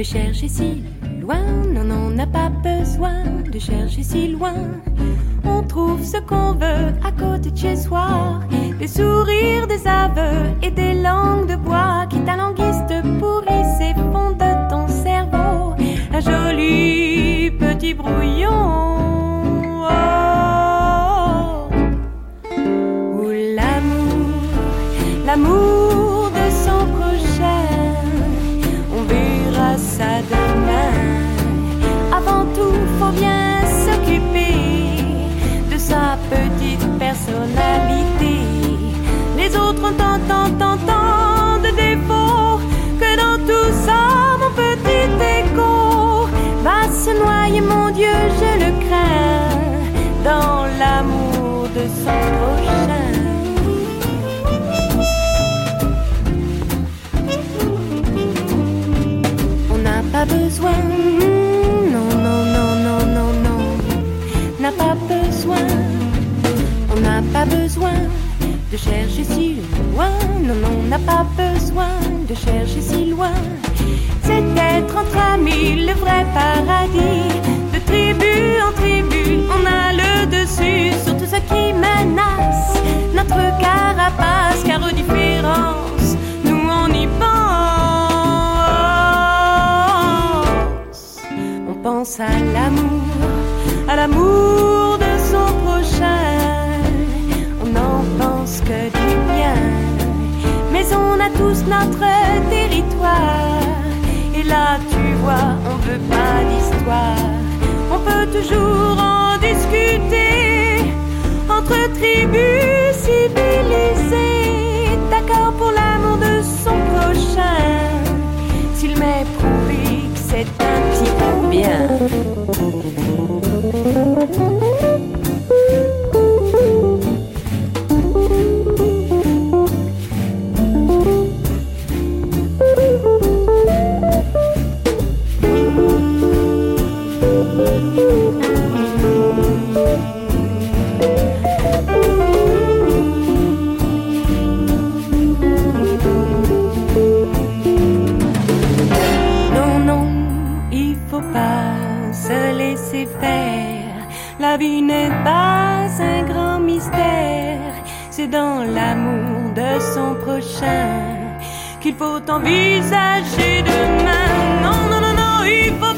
de chercher si loin. Non, on n'a pas besoin de chercher si loin. On trouve ce qu'on veut à côté de chez soi. Des sourires, des aveux et des langues de bois qui t'alanguissent, te pourrissent et font de ton cerveau un joli petit brouillon. Où l'amour de son prochain, on verra ça demain. Avant tout, faut bien s'occuper de sa petite personnalité. Les autres ont tant de défauts que dans tout ça, mon petit écho va se noyer, mon Dieu, je le crains, dans l'amour de son prochain. On n'a pas besoin, n'a pas besoin, on n'a pas besoin de chercher si loin. Non, on n'a pas besoin de chercher si loin. C'est être entre amis le vrai paradis. De tribu en tribu, on a le dessus sur tout ce qui menace notre carapace. Car aux différences, nous on y pense. On pense à l'amour de son prochain. On n'en pense que du bien, mais on a tous notre territoire. Et là tu vois, on veut pas d'histoire. On peut toujours en discuter entre tribus civilisées, d'accord pour l'amour de son prochain, s'il m'est prouvé que c'est un petit peu bien. La vie n'est pas un grand mystère, c'est dans l'amour de son prochain qu'il faut envisager demain. Non, il faut